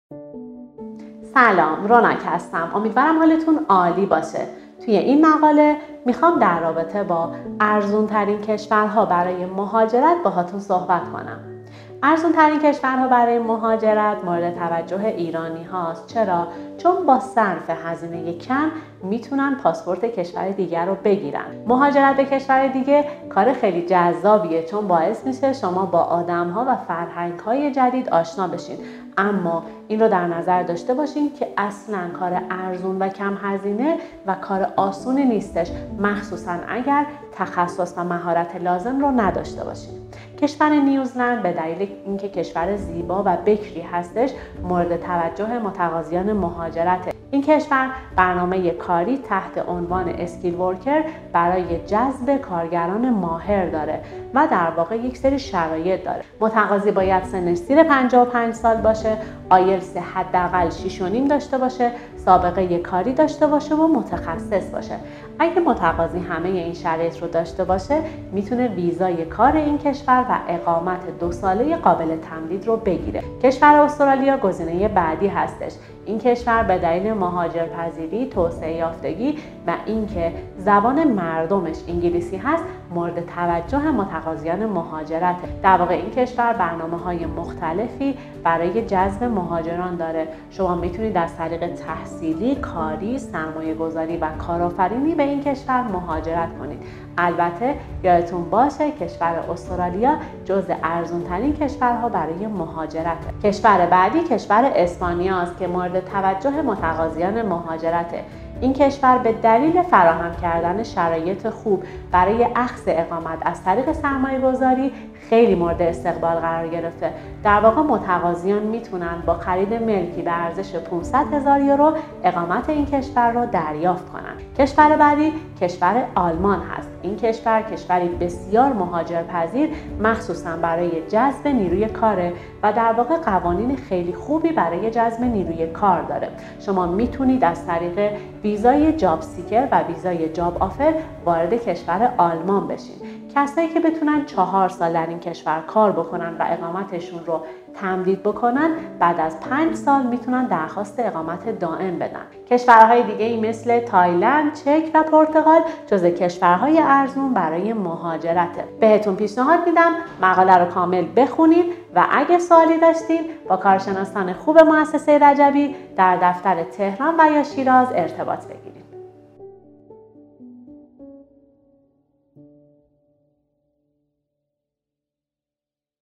سلام، روناک هستم. امیدوارم حالتون عالی باشه. توی این مقاله میخوام در رابطه با ارزون ترین کشورها برای مهاجرت باهاتون صحبت کنم. ارزون ترین کشورها برای مهاجرت مورد توجه ایرانی هاست. چرا؟ چون با صرف هزینه کم میتونن پاسپورت کشور دیگر رو بگیرن. مهاجرت به کشور دیگه کار خیلی جذابیه، چون باعث میشه شما با آدم‌ها و فرهنگ‌های جدید آشنا بشین. اما این رو در نظر داشته باشین که اصلاً کار ارزون و کم هزینه و کار آسونی نیستش، مخصوصاً اگر تخصص و مهارت لازم رو نداشته باشین. کشور نیوزلند به دلیل اینکه کشور زیبا و بکری هستش مورد توجه متقاضیان مهاجرته. این کشور برنامه کاری تحت عنوان اسکیل ورکر برای جذب کارگران ماهر داره و در واقع یک سری شرایط داره. متقاضی باید سنش زیر 55 سال باشه، آیلتس حداقل 6.5 داشته باشه، سابقه کاری داشته باشه و متخصص باشه. اگه متقاضی همه این شرایط رو داشته باشه، میتونه ویزای کار این کشور و اقامت 2 ساله قابل تمدید رو بگیره. کشور استرالیا گزینه بعدی هستش. این کشور به دلیل مهاجرپذیری، توسعه یافتگی و اینکه زبان مردمش انگلیسی هست مورد توجه متقاضیان مهاجرته. در واقع این کشور برنامه‌های مختلفی برای جذب مهاجران داره. شما میتونید از طریق تحصیلی، کاری، سرمایه‌گذاری و کارآفرینی به این کشور مهاجرت کنید. البته یادتون باشه کشور استرالیا جزو ارزان‌ترین کشورها برای مهاجرته. کشور بعدی کشور اسپانیا است که مورد توجه متقاضیان مهاجرته. این کشور به دلیل فراهم کردن شرایط خوب برای اخذ اقامت از طریق سرمایه‌گذاری خیلی مورد استقبال قرار گرفته. در واقع متقاضیان میتونن با خرید ملکی به ارزش 500,000 یورو اقامت این کشور رو دریافت کنن. کشور بعدی کشور آلمان هست. این کشور کشوری بسیار مهاجرپذیر مخصوصا برای جذب نیروی کاره و در واقع قوانین خیلی خوبی برای جذب نیروی کار داره. شما میتونید از طریق ویزای جاب سیکر و ویزای جاب آفر وارد کشور آلمان بشین. کسایی که بتونن 4 سال در این کشور کار بکنن و اقامتشون رو تمدید بکنن، بعد از 5 سال میتونن درخواست اقامت دائم بدن. کشورهای دیگه‌ای مثل تایلند، چک و پرتغال جزو کشورهای ارزون برای مهاجرته. بهتون پیشنهاد میدم مقاله رو کامل بخونید و اگه سوالی داشتین با کارشناسان خوب مؤسسه رجبی در دفتر تهران و یا شیراز ارتباط بگیرید.